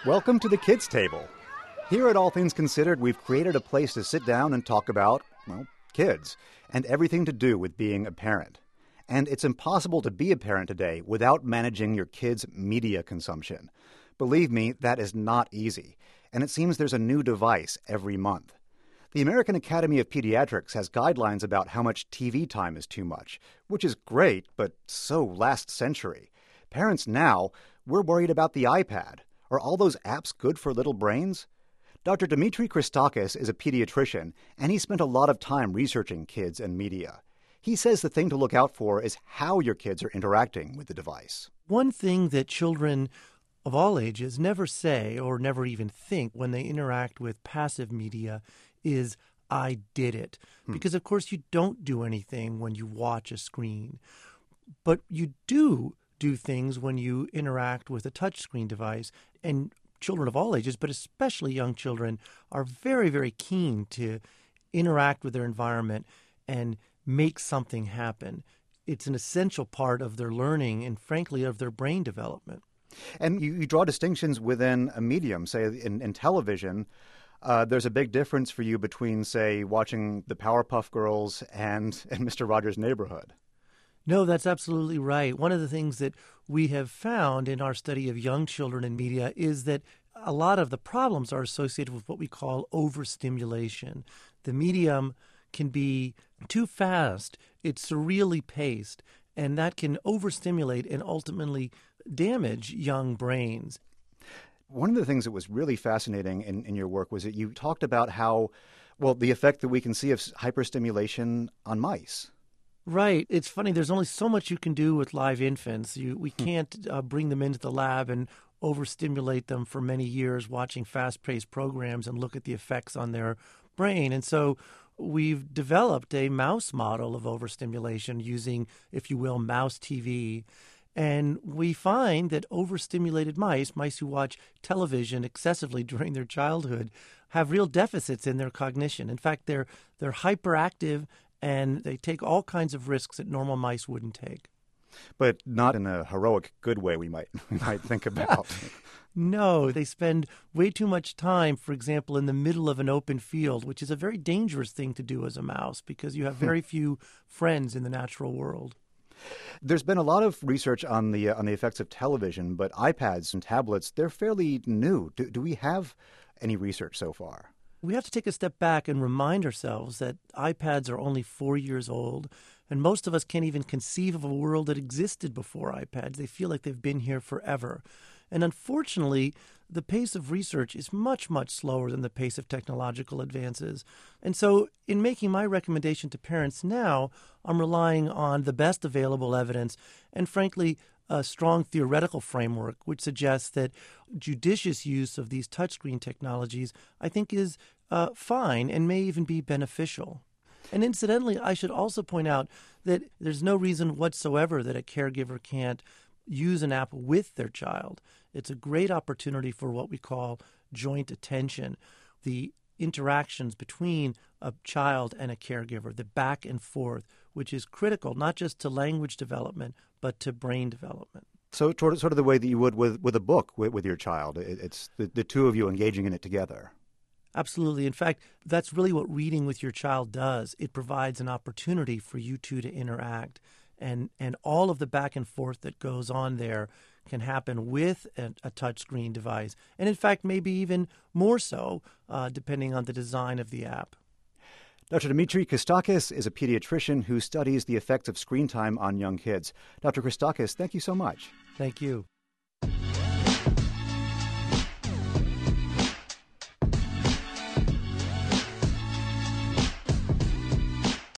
Welcome to the Kids Table. Here at All Things Considered, we've created a place to sit down and talk about, well, kids, and everything to do with being a parent. And it's impossible to be a parent today without managing your kids' media consumption. Believe me, that is not easy. And it seems there's a new device every month. The American Academy of Pediatrics has guidelines about how much TV time is too much, which is great, but so last century. Parents now, we're worried about the iPad. Are all those apps good for little brains? Dr. Dimitri Christakis is a pediatrician, and he spent a lot of time researching kids and media. He says the thing to look out for is how your kids are interacting with the device. One thing that children of all ages never say or never even think when they interact with passive media is, "I did it." Because, of course, you don't do anything when you watch a screen. But you do things when you interact with a touchscreen device. And children of all ages, but especially young children, are very, very keen to interact with their environment and make something happen. It's an essential part of their learning and, frankly, of their brain development. And you draw distinctions within a medium. Say, in television, there's a big difference for you between, say, watching the Powerpuff Girls and Mr. Rogers' Neighborhood. No, that's absolutely right. One of the things that we have found in our study of young children in media is that a lot of the problems are associated with what we call overstimulation. The medium can be too fast, it's surreally paced, and that can overstimulate and ultimately damage young brains. One of the things that was really fascinating in your work was that you talked about how, well, the effect that we can see of hyperstimulation on mice. Right. It's funny. There's only so much you can do with live infants. We can't bring them into the lab and overstimulate them for many years watching fast-paced programs and look at the effects on their brain. And so we've developed a mouse model of overstimulation using, if you will, mouse TV. And we find that overstimulated mice who watch television excessively during their childhood, have real deficits in their cognition. In fact, they're hyperactive, and they take all kinds of risks that normal mice wouldn't take. But not in a heroic, good way we might think about. No, they spend way too much time, for example, in the middle of an open field, which is a very dangerous thing to do as a mouse because you have very few friends in the natural world. There's been a lot of research on the effects of television, but iPads and tablets, they're fairly new. Do we have any research so far? We have to take a step back and remind ourselves that iPads are only 4 years old, and most of us can't even conceive of a world that existed before iPads. They feel like they've been here forever. And unfortunately, the pace of research is much, much slower than the pace of technological advances. And so in making my recommendation to parents now, I'm relying on the best available evidence and, frankly, a strong theoretical framework which suggests that judicious use of these touchscreen technologies, I think, is fine and may even be beneficial. And incidentally, I should also point out that there's no reason whatsoever that a caregiver can't use an app with their child. It's a great opportunity for what we call joint attention, the interactions between a child and a caregiver, the back and forth, which is critical not just to language development, but to brain development. So sort of the way that you would with a book with your child. It's the two of you engaging in it together. Absolutely. In fact, that's really what reading with your child does. It provides an opportunity for you two to interact. And all of the back and forth that goes on there can happen with a touchscreen device. And in fact, maybe even more so, depending on the design of the app. Dr. Dimitri Christakis is a pediatrician who studies the effects of screen time on young kids. Dr. Christakis, thank you so much. Thank you.